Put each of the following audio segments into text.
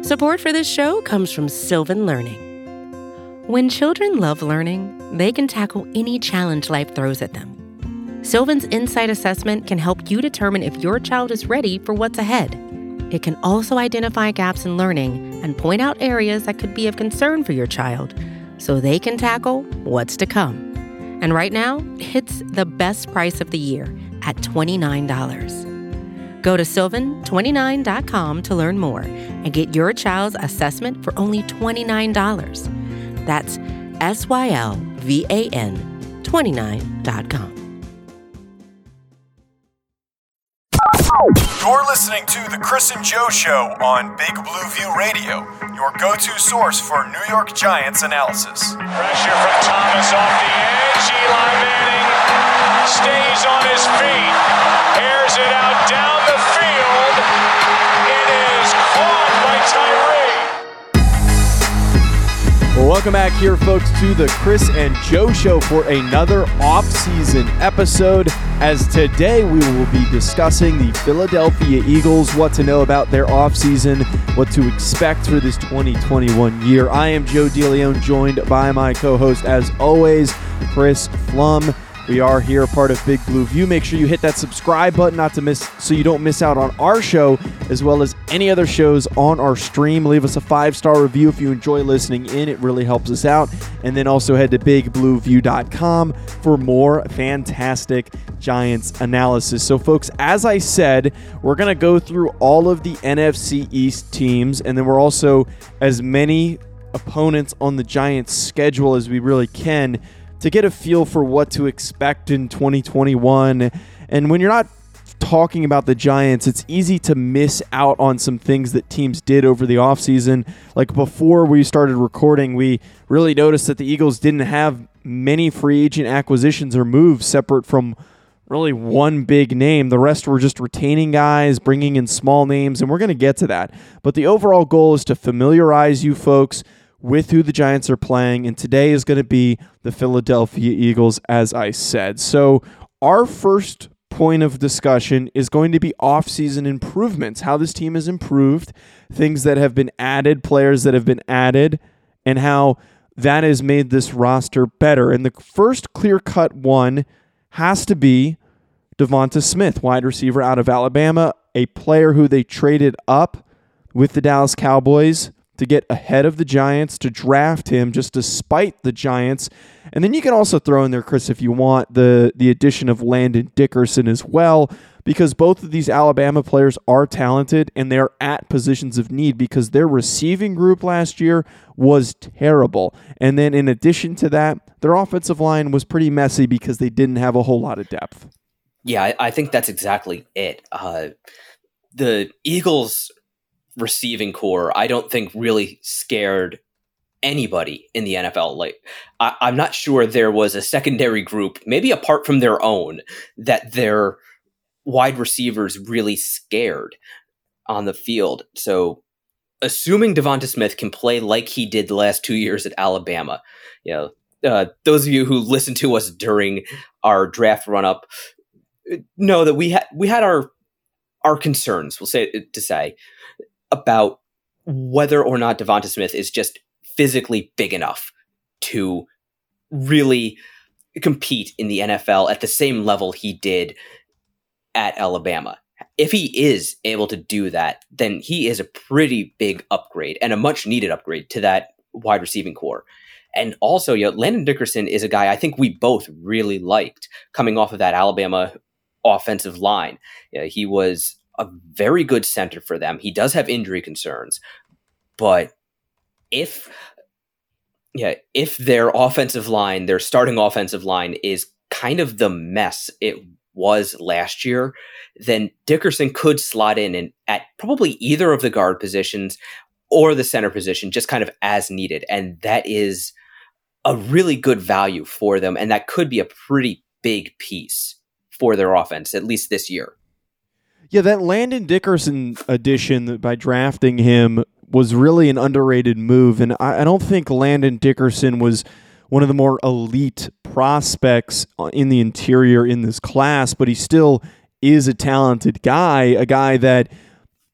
Support for this show comes from Sylvan Learning. When children love learning, they can tackle any challenge life throws at them. Sylvan's Insight Assessment can help you determine if your child is ready for what's ahead. It can also identify gaps in learning and point out areas that could be of concern for your child so they can tackle what's to come. And right now, it's the best price of the year at $29. Go to sylvan29.com to learn more and get your child's assessment for only $29. That's SYLVAN29.com. You're listening to The Chris and Joe Show on Big Blue View Radio, your go-to source for New York Giants analysis. Pressure from Thomas off the edge. Eli Manning stays on his feet, airs it out down the field. It is caught by Tyree. Well, welcome back here, folks, to The Chris and Joe Show for another off-season episode. As today we will be discussing the Philadelphia Eagles, what to know about their offseason, what to expect for this 2021 year. I am Joe DeLeon, joined by my co-host, as always, Chris Pflum. We are here, part of Big Blue View. Make sure you hit that subscribe button so you don't miss out on our show, as well as any other shows on our stream. Leave us a 5-star review if you enjoy listening in. It really helps us out. And then also head to bigblueview.com for more fantastic Giants analysis. So, folks, as I said, we're going to go through all of the NFC East teams, and then we're also as many opponents on the Giants' schedule as we really can, to get a feel for what to expect in 2021. And when you're not talking about the Giants, it's easy to miss out on some things that teams did over the offseason. Like before we started recording, we really noticed that the Eagles didn't have many free agent acquisitions or moves separate from really one big name. The rest were just retaining guys, bringing in small names, and we're going to get to that. But the overall goal is to familiarize you folks with who the Giants are playing, and today is going to be the Philadelphia Eagles, as I said. So our first point of discussion is going to be off-season improvements, how this team has improved, things that have been added, players that have been added, and how that has made this roster better. And the first clear-cut one has to be Devonta Smith, wide receiver out of Alabama, a player who they traded up with the Dallas Cowboys to get ahead of the Giants, to draft him just despite the Giants. And then you can also throw in there, Chris, if you want, the addition of Landon Dickerson as well, because both of these Alabama players are talented and they're at positions of need because their receiving group last year was terrible. And then in addition to that, their offensive line was pretty messy because they didn't have a whole lot of depth. Yeah, I think that's exactly it. The Eagles' receiving core, I don't think really scared anybody in the NFL. Like, I'm not sure there was a secondary group, maybe apart from their own, that their wide receivers really scared on the field. So assuming Devonta Smith can play like he did the last 2 years at Alabama, those of you who listened to us during our draft run-up know that we had our concerns, we'll say about whether or not Devonta Smith is just physically big enough to really compete in the NFL at the same level he did at Alabama. If he is able to do that, then he is a pretty big upgrade and a much needed upgrade to that wide receiving core. And also, Landon Dickerson is a guy I think we both really liked coming off of that Alabama offensive line. He was a very good center for them. He does have injury concerns, but if their offensive line, their starting offensive line is kind of the mess it was last year, then Dickerson could slot in at probably either of the guard positions or the center position, just kind of as needed. And that is a really good value for them. And that could be a pretty big piece for their offense, at least this year. Yeah, that Landon Dickerson addition by drafting him was really an underrated move. And I don't think Landon Dickerson was one of the more elite prospects in the interior in this class, but he still is a talented guy, a guy that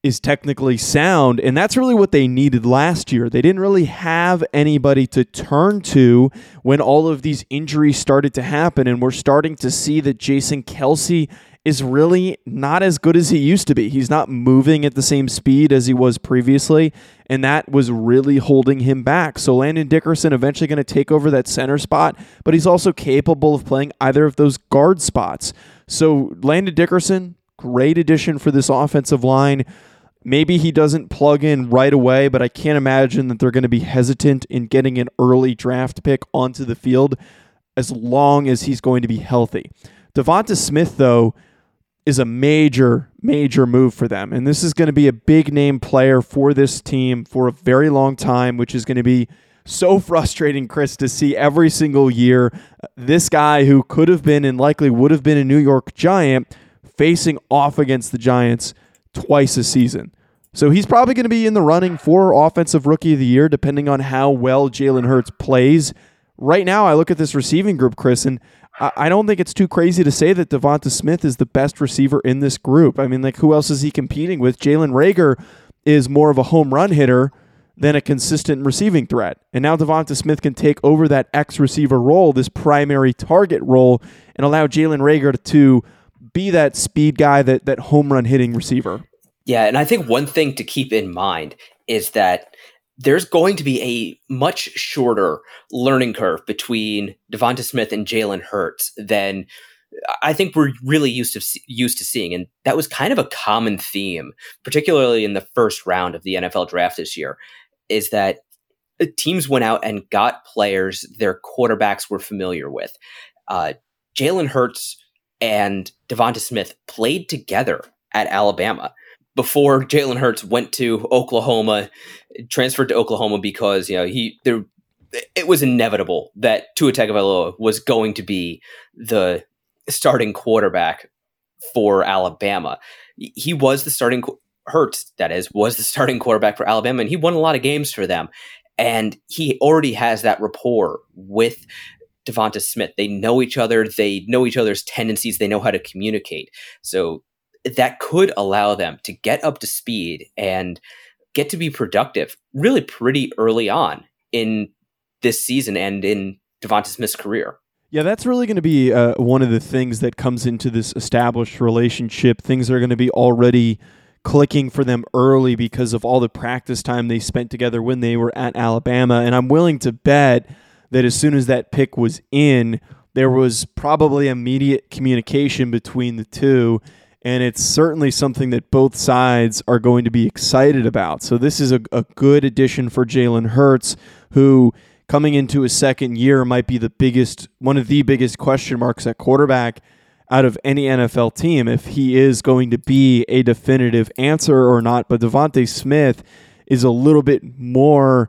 is technically sound, and that's really what they needed last year. They didn't really have anybody to turn to when all of these injuries started to happen, and we're starting to see that Jason Kelce is really not as good as he used to be. He's not moving at the same speed as he was previously, and that was really holding him back. So Landon Dickerson eventually going to take over that center spot, but he's also capable of playing either of those guard spots. So Landon Dickerson, great addition for this offensive line. Maybe he doesn't plug in right away, but I can't imagine that they're going to be hesitant in getting an early draft pick onto the field as long as he's going to be healthy. Devonta Smith, though, is a major move for them. And this is going to be a big name player for this team for a very long time, which is going to be so frustrating, Chris, to see every single year. This guy who could have been and likely would have been a New York Giant facing off against the Giants twice a season. So he's probably going to be in the running for Offensive Rookie of the Year, depending on how well Jalen Hurts plays. Right now, I look at this receiving group, Chris, and I don't think it's too crazy to say that Devonta Smith is the best receiver in this group. I mean, like, who else is he competing with? Jalen Reagor is more of a home run hitter than a consistent receiving threat. And now Devonta Smith can take over that X-receiver role, this primary target role, and allow Jalen Reagor to be that speed guy, that home run hitting receiver. Yeah, and I think one thing to keep in mind is that there's going to be a much shorter learning curve between Devonta Smith and Jalen Hurts than I think we're really used to seeing. And that was kind of a common theme, particularly in the first round of the NFL draft this year, is that teams went out and got players their quarterbacks were familiar with. Jalen Hurts and Devonta Smith played together at Alabama before Jalen Hurts went to Oklahoma, transferred to Oklahoma because it was inevitable that Tua Tagovailoa was going to be the starting quarterback for Alabama. He was the starting Hurts, that is, was the starting quarterback for Alabama, and he won a lot of games for them. And he already has that rapport with Devonta Smith. They know each other. They know each other's tendencies. They know how to communicate. So that could allow them to get up to speed and get to be productive really pretty early on in this season and in Devonta Smith's career. Yeah, that's really going to be one of the things that comes into this established relationship. Things are going to be already clicking for them early because of all the practice time they spent together when they were at Alabama. And I'm willing to bet that as soon as that pick was in, there was probably immediate communication between the two. And it's certainly something that both sides are going to be excited about. So this is a good addition for Jalen Hurts, who coming into his second year might be one of the biggest question marks at quarterback out of any NFL team, if he is going to be a definitive answer or not. But Devonta Smith is a little bit more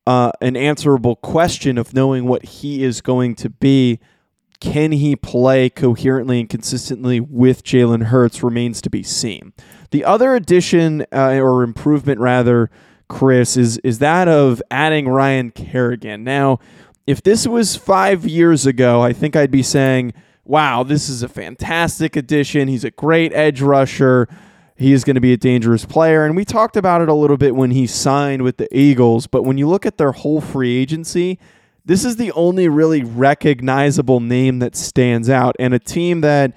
an answerable question of knowing what he is going to be. Can he play coherently and consistently with Jalen Hurts remains to be seen. The other addition or improvement, rather, Chris, is that of adding Ryan Kerrigan. Now, if this was 5 years ago, I think I'd be saying, wow, this is a fantastic addition. He's a great edge rusher. He is going to be a dangerous player. And we talked about it a little bit when he signed with the Eagles. But when you look at their whole free agency, this is the only really recognizable name that stands out. And a team that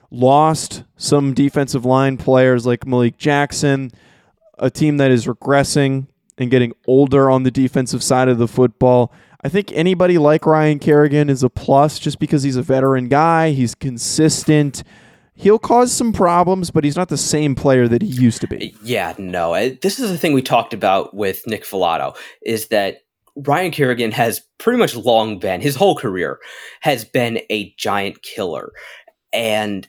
lost some defensive line players like Malik Jackson, a team that is regressing and getting older on the defensive side of the football. I think anybody like Ryan Kerrigan is a plus just because he's a veteran guy. He's consistent. He'll cause some problems, but he's not the same player that he used to be. Yeah, no. This is the thing we talked about with Nick Filato, is that Ryan Kerrigan has pretty much long been, his whole career has been a Giant killer. And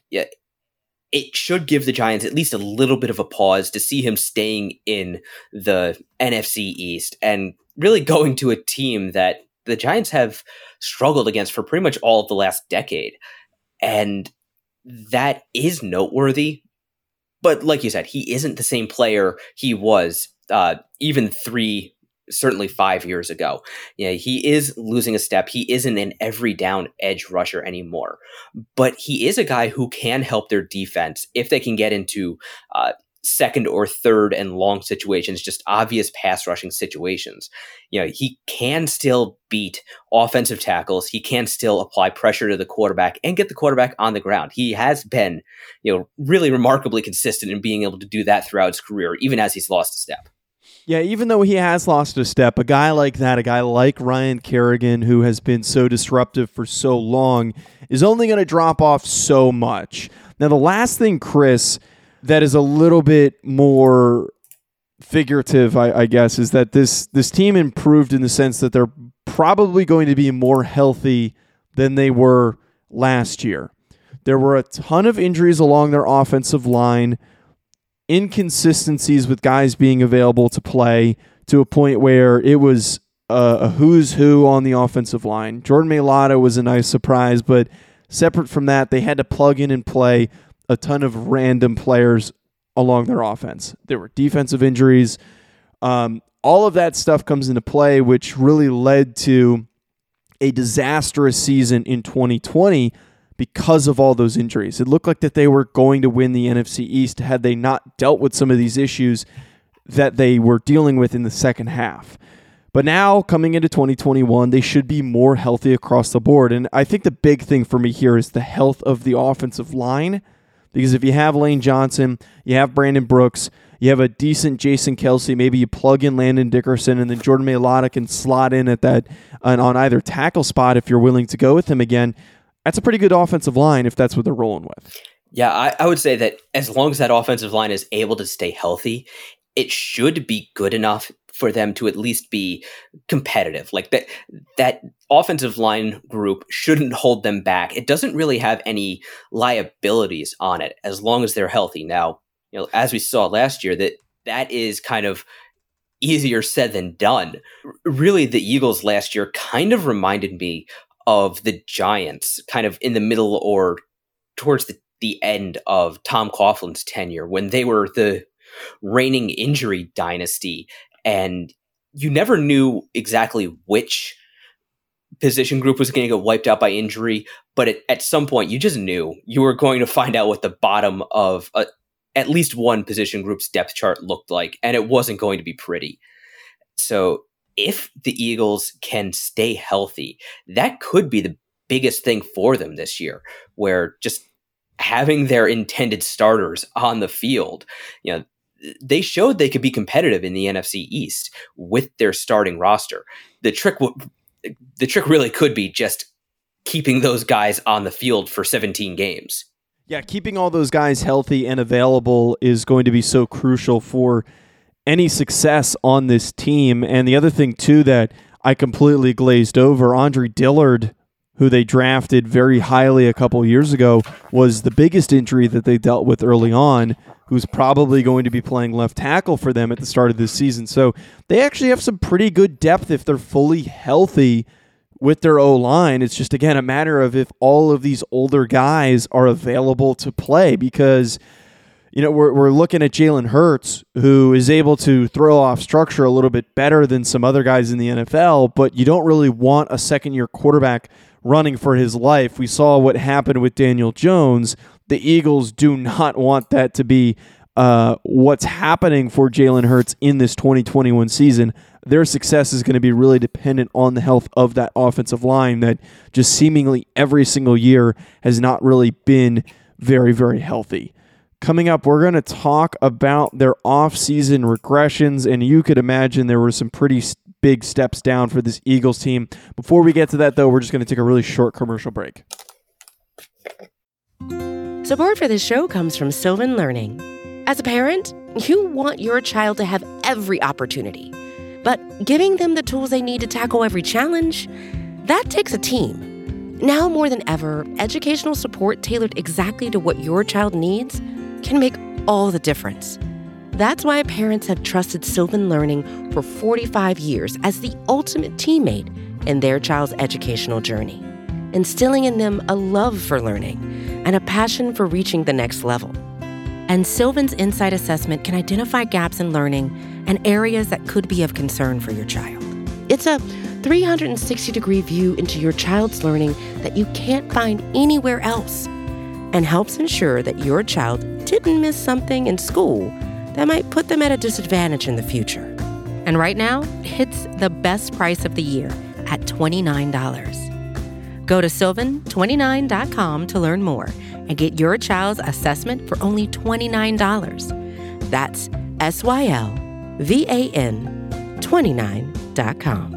it should give the Giants at least a little bit of a pause to see him staying in the NFC East and really going to a team that the Giants have struggled against for pretty much all of the last decade. And that is noteworthy. But like you said, he isn't the same player he was even certainly 5 years ago. Yeah, he is losing a step. He isn't an every down edge rusher anymore. But he is a guy who can help their defense if they can get into second or third and long situations, just obvious pass rushing situations. He can still beat offensive tackles. He can still apply pressure to the quarterback and get the quarterback on the ground. He has been, really remarkably consistent in being able to do that throughout his career, even as he's lost a step. Yeah, even though he has lost a step, a guy like that, a guy like Ryan Kerrigan, who has been so disruptive for so long, is only going to drop off so much. Now, the last thing, Chris, that is a little bit more figurative, I guess, is that this team improved in the sense that they're probably going to be more healthy than they were last year. There were a ton of injuries along their offensive line, inconsistencies with guys being available to play to a point where it was a who's who on the offensive line. Jordan Mailata was a nice surprise, but separate from that, they had to plug in and play a ton of random players along their offense. There were defensive injuries. All of that stuff comes into play, which really led to a disastrous season in 2020 because of all those injuries. It looked like that they were going to win the NFC East had they not dealt with some of these issues that they were dealing with in the second half. But now, coming into 2021, they should be more healthy across the board. And I think the big thing for me here is the health of the offensive line. Because if you have Lane Johnson, you have Brandon Brooks, you have a decent Jason Kelce, maybe you plug in Landon Dickerson, and then Jordan Mailata can slot in at that on either tackle spot if you're willing to go with him again. That's a pretty good offensive line if that's what they're rolling with. Yeah, I would say that as long as that offensive line is able to stay healthy, it should be good enough for them to at least be competitive. Like that offensive line group shouldn't hold them back. It doesn't really have any liabilities on it as long as they're healthy. Now, as we saw last year, that is kind of easier said than done. Really, the Eagles last year kind of reminded me of the Giants, kind of in the middle or towards the end of Tom Coughlin's tenure, when they were the reigning injury dynasty, and you never knew exactly which position group was going to get wiped out by injury, but at some point you just knew you were going to find out what the bottom of at least one position group's depth chart looked like, and it wasn't going to be pretty. So if the Eagles can stay healthy, that could be the biggest thing for them this year, where just having their intended starters on the field, they showed they could be competitive in the NFC East with their starting roster. The trick really could be just keeping those guys on the field for 17 games. Yeah, keeping all those guys healthy and available is going to be so crucial for any success on this team. And the other thing, too, that I completely glazed over, Andre Dillard, who they drafted very highly a couple years ago, was the biggest injury that they dealt with early on, who's probably going to be playing left tackle for them at the start of this season. So they actually have some pretty good depth if they're fully healthy with their O-line. It's just, again, a matter of if all of these older guys are available to play, because we're looking at Jalen Hurts, who is able to throw off structure a little bit better than some other guys in the NFL, but you don't really want a second-year quarterback running for his life. We saw what happened with Daniel Jones. The Eagles do not want that to be what's happening for Jalen Hurts in this 2021 season. Their success is going to be really dependent on the health of that offensive line that just seemingly every single year has not really been very, very healthy. Coming up, we're going to talk about their off-season regressions, and you could imagine there were some pretty big steps down for this Eagles team. Before we get to that, though, we're just going to take a really short commercial break. Support for this show comes from Sylvan Learning. As a parent, you want your child to have every opportunity, but giving them the tools they need to tackle every challenge, that takes a team. Now more than ever, educational support tailored exactly to what your child needs can make all the difference. That's why parents have trusted Sylvan Learning for 45 years as the ultimate teammate in their child's educational journey, instilling in them a love for learning and a passion for reaching the next level. And Sylvan's Insight Assessment can identify gaps in learning and areas that could be of concern for your child. It's a 360-degree view into your child's learning that you can't find anywhere else, and helps ensure that your child didn't miss something in school that might put them at a disadvantage in the future. And right now, it's the best price of the year at $29. Go to sylvan29.com to learn more and get your child's assessment for only $29. That's SYLVAN 29.com.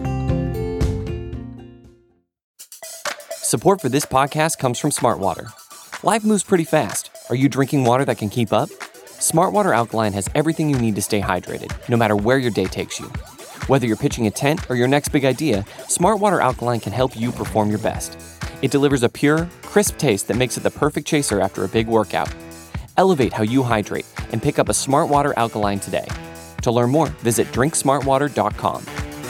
Support for this podcast comes from Smartwater. Life moves pretty fast. Are you drinking water that can keep up? Smartwater Alkaline has everything you need to stay hydrated, no matter where your day takes you. Whether you're pitching a tent or your next big idea, Smartwater Alkaline can help you perform your best. It delivers a pure, crisp taste that makes it the perfect chaser after a big workout. Elevate how you hydrate and pick up a Smartwater Alkaline today. To learn more, visit drinksmartwater.com.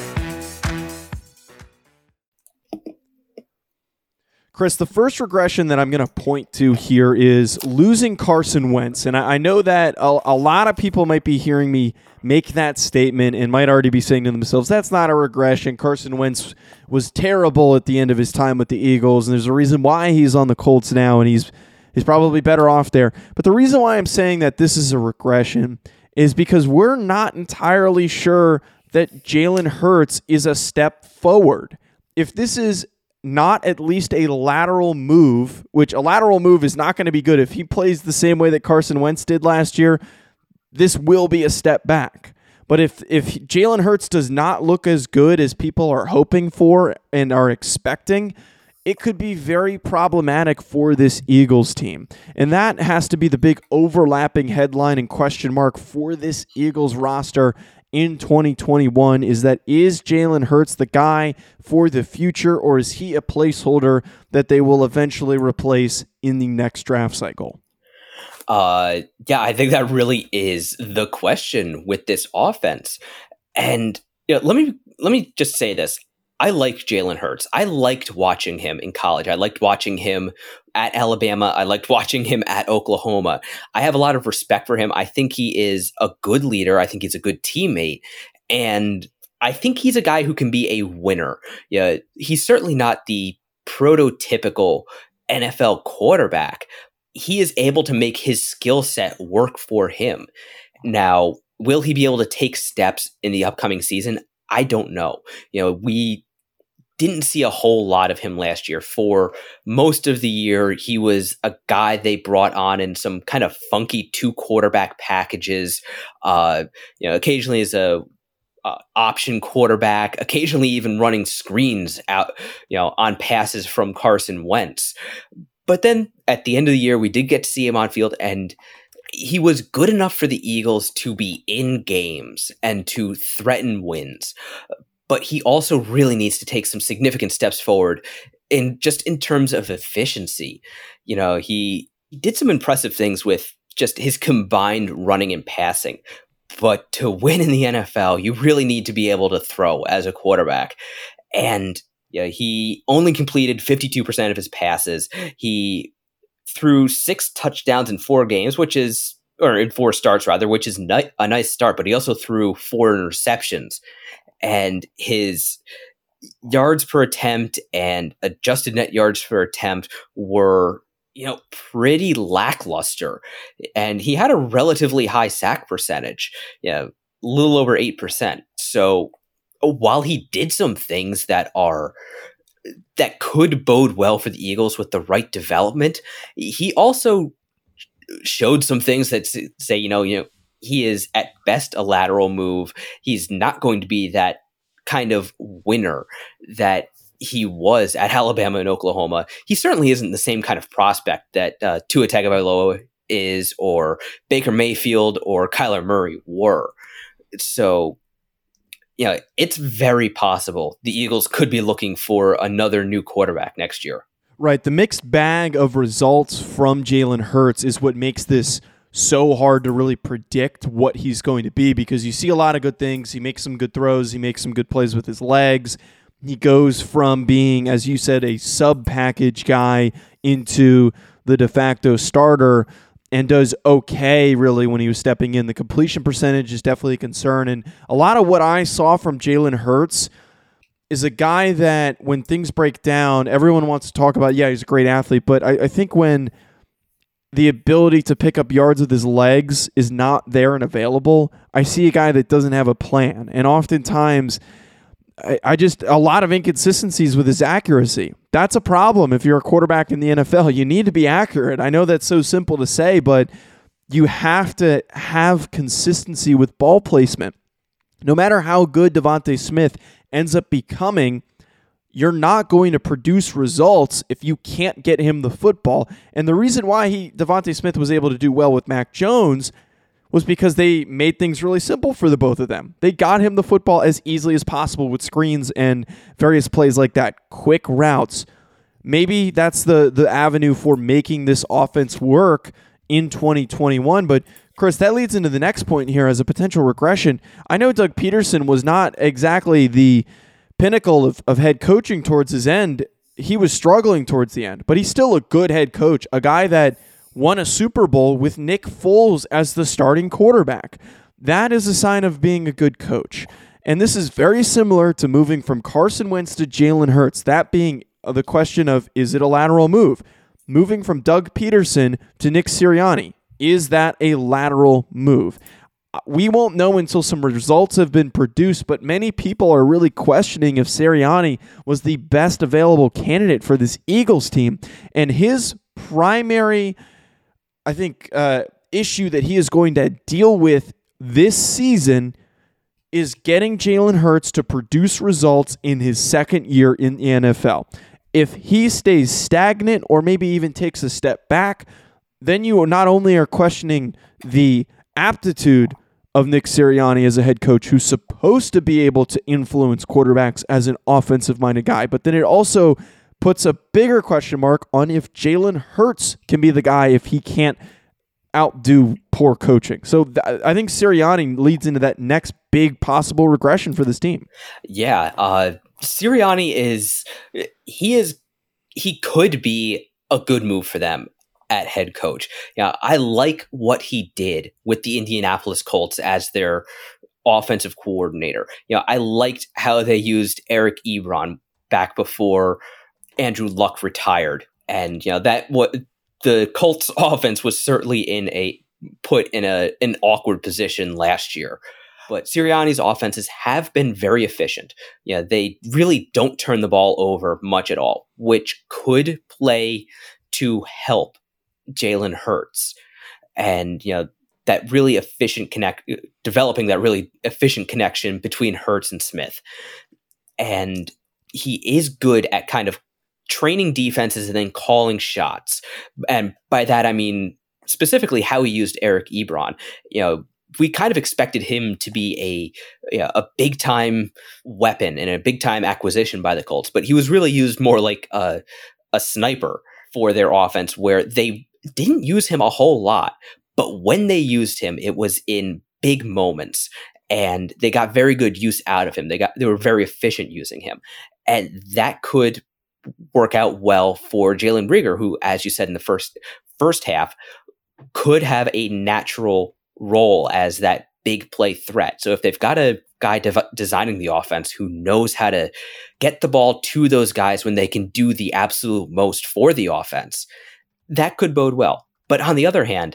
Chris, the first regression that I'm going to point to here is losing Carson Wentz. And I know that a lot of people might be hearing me make that statement and might already be saying to themselves, that's not a regression. Carson Wentz was terrible at the end of his time with the Eagles, and there's a reason why he's on the Colts now, and he's probably better off there. But the reason why I'm saying that this is a regression is because we're not entirely sure that Jalen Hurts is a step forward. If this is not at least a lateral move, which a lateral move is not going to be good. If he plays the same way that Carson Wentz did last year, this will be a step back. But if Jalen Hurts does not look as good as people are hoping for and are expecting, it could be very problematic for this Eagles team. And that has to be the big overlapping headline and question mark for this Eagles roster in 2021, is Jalen Hurts the guy for the future, or is he a placeholder that they will eventually replace in the next draft cycle? Yeah, I think that really is the question with this offense. And let me just say this. I like Jalen Hurts. I liked watching him in college. I liked watching him at Alabama. I liked watching him at Oklahoma. I have a lot of respect for him. I think he is a good leader. I think he's a good teammate. And I think he's a guy who can be a winner. Yeah, he's certainly not the prototypical NFL quarterback. He is able to make his skill set work for him. Now, will he be able to take steps in the upcoming season? I don't know. We didn't see a whole lot of him last year. For most of the year, he was a guy they brought on in some kind of funky 2 quarterback packages. Occasionally as a option quarterback, occasionally even running screens out, on passes from Carson Wentz. But then at the end of the year, we did get to see him on field, and he was good enough for the Eagles to be in games and to threaten wins. But he also really needs to take some significant steps forward in terms of efficiency. He did some impressive things with just his combined running and passing. But to win in the NFL, you really need to be able to throw as a quarterback. And he only completed 52% of his passes. He threw 6 touchdowns in 4 games, in 4 starts rather, which is a nice start. But he also threw 4 interceptions. And his yards per attempt and adjusted net yards per attempt were, pretty lackluster. And he had a relatively high sack percentage, a little over 8%. So while he did some things that could bode well for the Eagles with the right development, he also showed some things that say, he is at best a lateral move. He's not going to be that kind of winner that he was at Alabama and Oklahoma. He certainly isn't the same kind of prospect that Tua Tagovailoa is, or Baker Mayfield or Kyler Murray were. So, it's very possible the Eagles could be looking for another new quarterback next year. Right. The mixed bag of results from Jalen Hurts is what makes this so hard to really predict what he's going to be, because you see a lot of good things. He makes some good throws. He makes some good plays with his legs. He goes from being, as you said, a sub-package guy into the de facto starter and does okay, really, when he was stepping in. The completion percentage is definitely a concern. And a lot of what I saw from Jalen Hurts is a guy that when things break down, everyone wants to talk about, he's a great athlete. But I think when the ability to pick up yards with his legs is not there and available. I see a guy that doesn't have a plan. And oftentimes, I just, a lot of inconsistencies with his accuracy. That's a problem if you're a quarterback in the NFL. You need to be accurate. I know that's so simple to say, but you have to have consistency with ball placement. No matter how good Devontae Smith ends up becoming, you're not going to produce results if you can't get him the football. And the reason why Devontae Smith was able to do well with Mac Jones was because they made things really simple for the both of them. They got him the football as easily as possible with screens and various plays like that, quick routes. Maybe that's the avenue for making this offense work in 2021. But Chris, that leads into the next point here as a potential regression. I know Doug Peterson was not exactly the pinnacle of head coaching towards his end. He was struggling towards the end, but he's still a good head coach, a guy that won a Super Bowl with Nick Foles as the starting quarterback. That is a sign of being a good coach. And this is very similar to moving from Carson Wentz to Jalen Hurts, that being the question of, is it a lateral move? Moving from Doug Peterson to Nick Sirianni, is that a lateral move? We won't know until some results have been produced, but many people are really questioning if Sirianni was the best available candidate for this Eagles team. And his primary, I think, issue that he is going to deal with this season is getting Jalen Hurts to produce results in his second year in the NFL. If he stays stagnant or maybe even takes a step back, then you not only are questioning the aptitude of Nick Sirianni as a head coach who's supposed to be able to influence quarterbacks as an offensive-minded guy, but then it also puts a bigger question mark on if Jalen Hurts can be the guy if he can't outdo poor coaching. So I think Sirianni leads into that next big possible regression for this team. Yeah, Sirianni he could be a good move for them at head coach. Yeah, I like what he did with the Indianapolis Colts as their offensive coordinator. I liked how they used Eric Ebron back before Andrew Luck retired, and that what the Colts offense was certainly put in an awkward position last year. But Sirianni's offenses have been very efficient. They really don't turn the ball over much at all, which could play to help Jalen Hurts, and that really efficient developing that really efficient connection between Hurts and Smith. And he is good at kind of training defenses and then calling shots. And by that I mean specifically how he used Eric Ebron. We kind of expected him to be a big time weapon and a big time acquisition by the Colts, but he was really used more like a sniper for their offense, where they didn't use him a whole lot, but when they used him, it was in big moments, and they got very good use out of him. They were very efficient using him, and that could work out well for Jalen Reagor, who, as you said in the first half, could have a natural role as that big play threat. So if they've got a guy designing the offense who knows how to get the ball to those guys when they can do the absolute most for the offense, that could bode well. But on the other hand,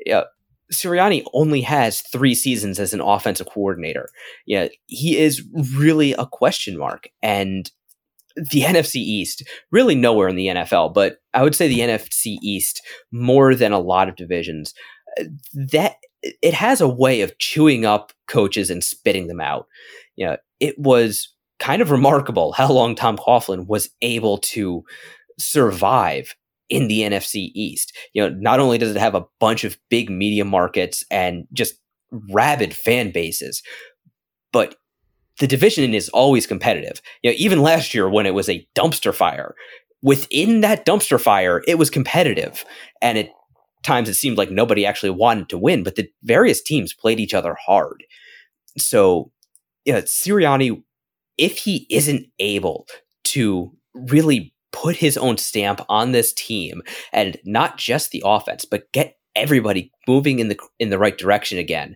Sirianni only has 3 seasons as an offensive coordinator. He is really a question mark. And the NFC East, really nowhere in the NFL, but I would say the NFC East more than a lot of divisions, that it has a way of chewing up coaches and spitting them out. It was kind of remarkable how long Tom Coughlin was able to survive in the NFC East. Not only does it have a bunch of big media markets and just rabid fan bases, but the division is always competitive. Even last year when it was a dumpster fire, within that dumpster fire, it was competitive. And at times it seemed like nobody actually wanted to win, but the various teams played each other hard. So, Sirianni, if he isn't able to really put his own stamp on this team, and not just the offense, but get everybody moving in the right direction again,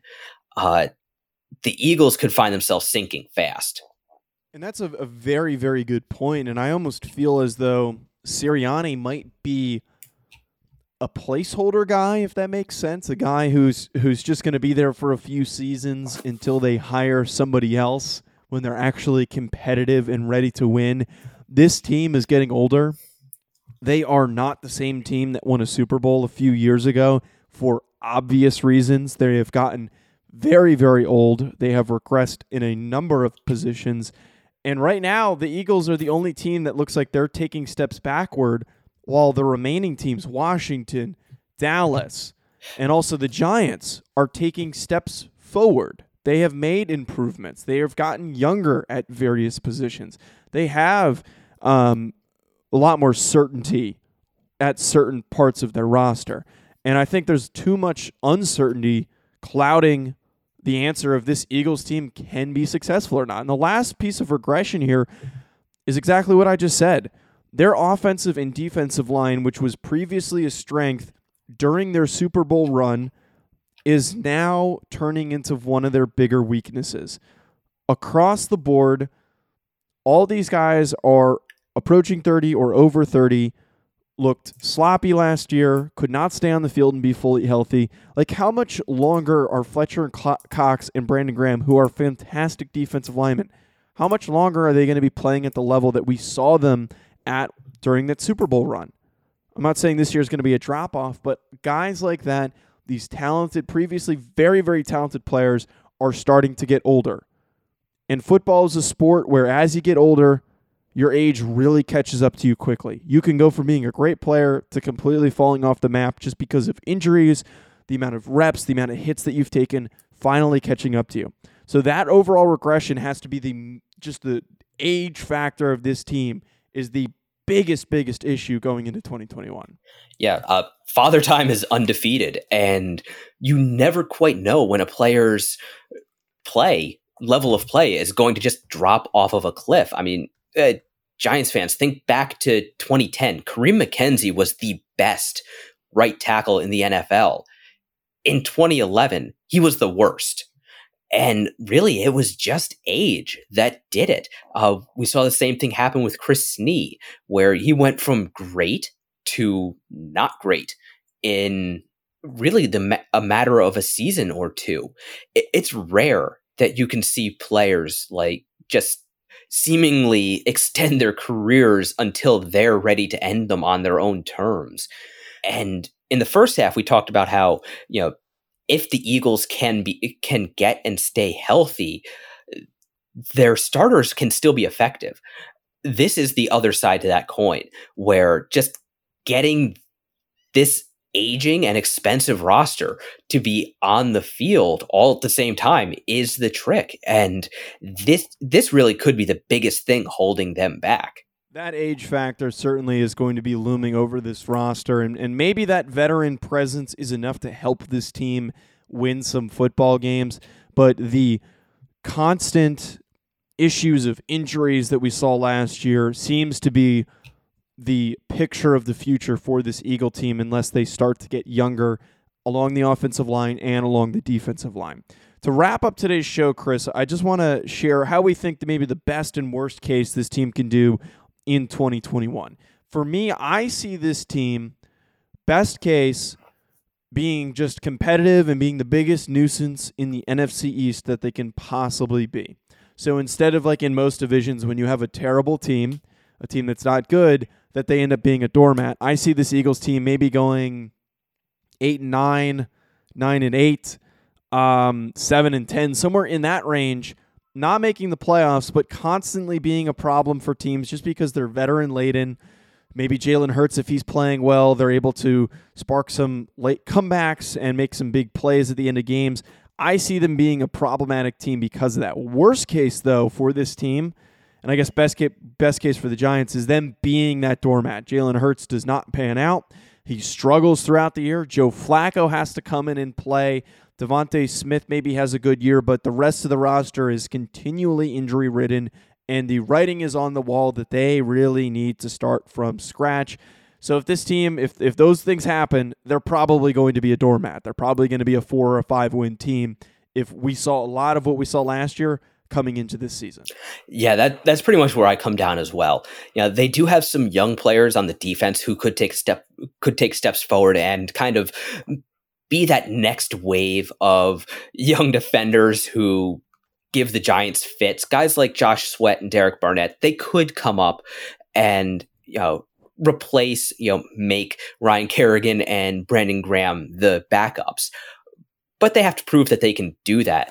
the Eagles could find themselves sinking fast. And that's a very, very good point. And I almost feel as though Sirianni might be a placeholder guy, if that makes sense, a guy who's just going to be there for a few seasons until they hire somebody else when they're actually competitive and ready to win. This team is getting older. They are not the same team that won a Super Bowl a few years ago for obvious reasons. They have gotten very, very old. They have regressed in a number of positions. And right now, the Eagles are the only team that looks like they're taking steps backward, while the remaining teams, Washington, Dallas, and also the Giants, are taking steps forward. They have made improvements. They have gotten younger at various positions. They have a lot more certainty at certain parts of their roster. And I think there's too much uncertainty clouding the answer of this Eagles team can be successful or not. And the last piece of regression here is exactly what I just said. Their offensive and defensive line, which was previously a strength during their Super Bowl run, is now turning into one of their bigger weaknesses. Across the board, all these guys are approaching 30 or over 30, looked sloppy last year, could not stay on the field and be fully healthy. Like, how much longer are Fletcher and Cox and Brandon Graham, who are fantastic defensive linemen, how much longer are they going to be playing at the level that we saw them at during that Super Bowl run? I'm not saying this year is going to be a drop-off, but guys like that, these talented, previously very, very talented players, are starting to get older. And football is a sport where as you get older, your age really catches up to you quickly. You can go from being a great player to completely falling off the map just because of injuries, the amount of reps, the amount of hits that you've taken, finally catching up to you. So that overall regression has to be the age factor of this team is the biggest issue going into 2021. Yeah, Father Time is undefeated, and you never quite know when a player's level of play is going to just drop off of a cliff. I mean, Giants fans, think back to 2010. Kareem McKenzie was the best right tackle in the NFL. In 2011, he was the worst. And really, it was just age that did it. We saw the same thing happen with Chris Snee, where he went from great to not great in really a matter of a season or two. It's rare that you can see players like just seemingly extend their careers until they're ready to end them on their own terms. And in the first half, we talked about how, if the Eagles can get and stay healthy, their starters can still be effective. This is the other side to that coin, where just getting this aging and expensive roster to be on the field all at the same time is the trick. And this really could be the biggest thing holding them back. That age factor certainly is going to be looming over this roster, and maybe that veteran presence is enough to help this team win some football games, but the constant issues of injuries that we saw last year seems to be the picture of the future for this Eagle team unless they start to get younger along the offensive line and along the defensive line. To wrap up today's show, Chris, I just want to share how we think that maybe the best and worst case this team can do in 2021. For me, I see this team, best case, being just competitive and being the biggest nuisance in the NFC East that they can possibly be. So instead of like in most divisions when you have a terrible team, a team that's not good, that they end up being a doormat, I see this Eagles team maybe going 8-9, 9-8, 7-10, somewhere in that range, not making the playoffs, but constantly being a problem for teams just because they're veteran-laden. Maybe Jalen Hurts, if he's playing well, they're able to spark some late comebacks and make some big plays at the end of games. I see them being a problematic team because of that. Worst case, though, for this team, and I guess best case for the Giants, is them being that doormat. Jalen Hurts does not pan out. He struggles throughout the year. Joe Flacco has to come in and play. Devontae Smith maybe has a good year, but the rest of the roster is continually injury-ridden, and the writing is on the wall that they really need to start from scratch. So if this team, if those things happen, they're probably going to be a doormat. They're probably going to be a 4 or 5 win team. If we saw a lot of what we saw last year, coming into this season. Yeah, that's pretty much where I come down as well. They do have some young players on the defense who could take steps forward and kind of be that next wave of young defenders who give the Giants fits. Guys like Josh Sweat and Derek Barnett, they could come up and replace, make Ryan Kerrigan and Brandon Graham the backups. But they have to prove that they can do that.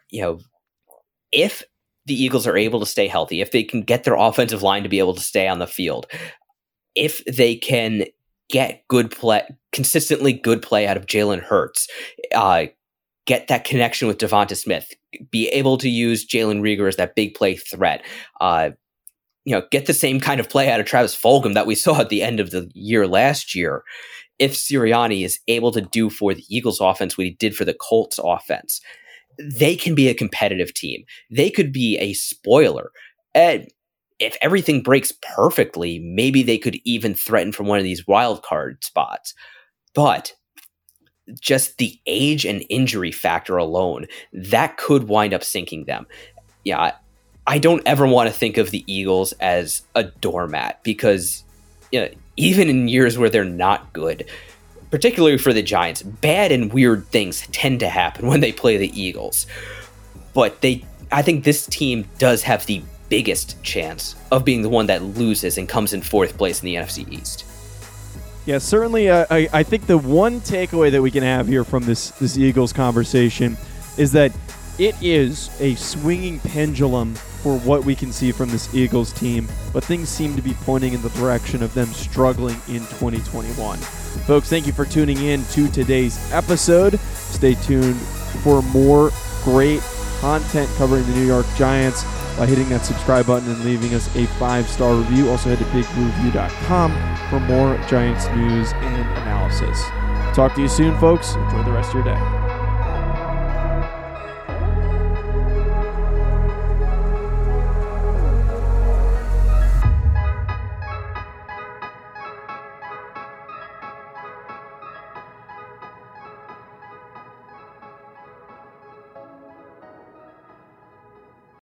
If the Eagles are able to stay healthy, if they can get their offensive line to be able to stay on the field, if they can get consistently good play out of Jalen Hurts, get that connection with Devonta Smith, be able to use Jalen Reagor as that big play threat, get the same kind of play out of Travis Fulgham that we saw at the end of the year last year. If Sirianni is able to do for the Eagles offense what he did for the Colts offense, they can be a competitive team. They could be a spoiler. And if everything breaks perfectly, maybe they could even threaten from one of these wild card spots. But just the age and injury factor alone, that could wind up sinking them. Yeah, I don't ever want to think of the Eagles as a doormat because even in years where they're not good, particularly for the Giants, bad and weird things tend to happen when they play the Eagles. But I think this team does have the biggest chance of being the one that loses and comes in fourth place in the NFC East. Yeah, certainly. I think the one takeaway that we can have here from this Eagles conversation is that it is a swinging pendulum for what we can see from this Eagles team, but things seem to be pointing in the direction of them struggling in 2021. Folks, thank you for tuning in to today's episode. Stay tuned for more great content covering the New York Giants by hitting that subscribe button and leaving us a 5-star review. Also head to bigblueview.com for more Giants news and analysis. Talk to you soon, folks. Enjoy the rest of your day.